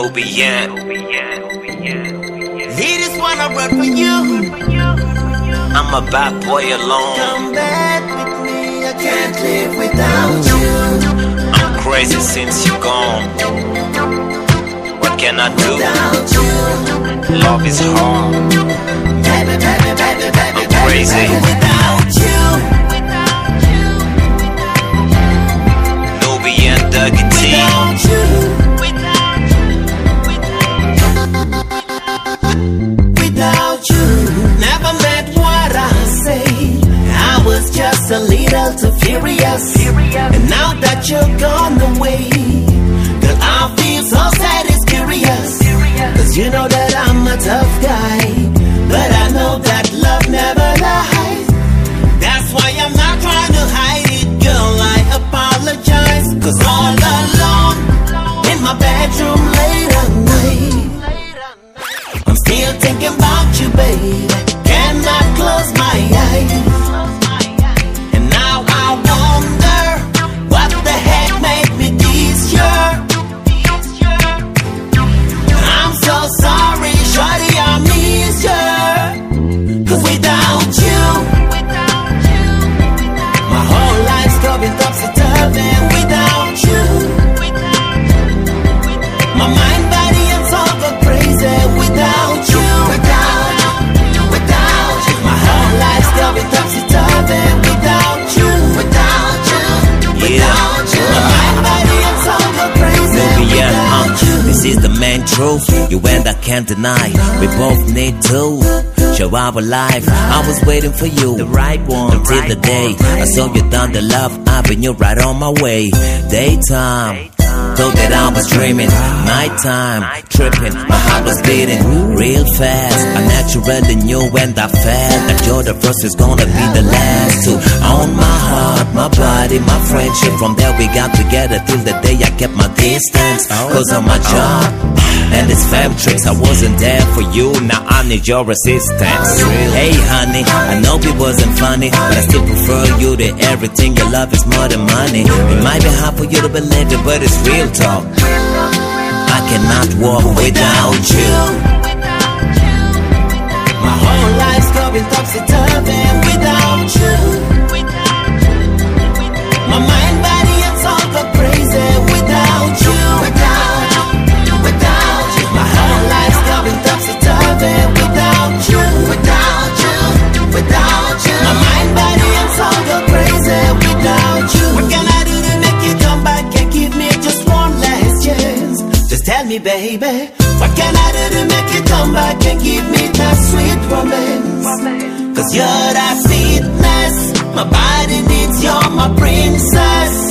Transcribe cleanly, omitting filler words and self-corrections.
Nubian. He just wanna run for you. I'm a bad boy alone. Come back with me, I can't live without you. I'm crazy since you're gone. What can I do? Without you. Love is hard. Baby, baby, baby, baby, I'm crazy. baby, without you. Nubian Dougie T. Without you. Without you. Never meant what I say. I was just a little too furious. And now that you're gone away, girl, I feel so sad and curious. Cause you know that I'm a tough guy, but I know that love never lies. That's why I'm not trying to hide it, girl, I apologize. Cause all alone in my bedroom late at night, I'm still thinking about you, baby. Cannot close my eyes. And now I wonder what the heck made me this year. I'm so sorry, shawty, I miss you. Cause without you, my whole life's going topsy-turvy. Without you, my mind, body, and soul go crazy. Without you, without you, my whole life's going topsy-turvy. Without you, without you, my mind, body, and soul go crazy. Nubian, Without you. this is the main truth. You and I can't deny. We both need to show our life. I was waiting for you, the right one, until the day I saw you down the love avenue, right on my way. Daytime, thought that I was dreaming. Nighttime, tripping, my heart was beating real fast. I naturally knew and I felt that you're the first, is gonna be the last to own my heart, my body, my friendship. From there we got together till the day I kept my distance, cause of my job and it's fam tricks. I wasn't there for you, now I need your assistance. Hey honey, I know it wasn't funny, but I still prefer you to everything. Your love is more than money. It might be hard for you to believe it, but it's real talk. I cannot walk without you. My whole life's going topsy-turvy. Without you, my mind, body, and soul go crazy. Without you, without you, my whole life's going topsy-turvy. Without you, without you, my mind, body, and soul go crazy. Without you, what can I do to make you come back and give me just one last chance? Just tell me, baby, what can I do to make you come back and give me that sweet romance? Cause you're that sweetness, my body needs, you're my princess.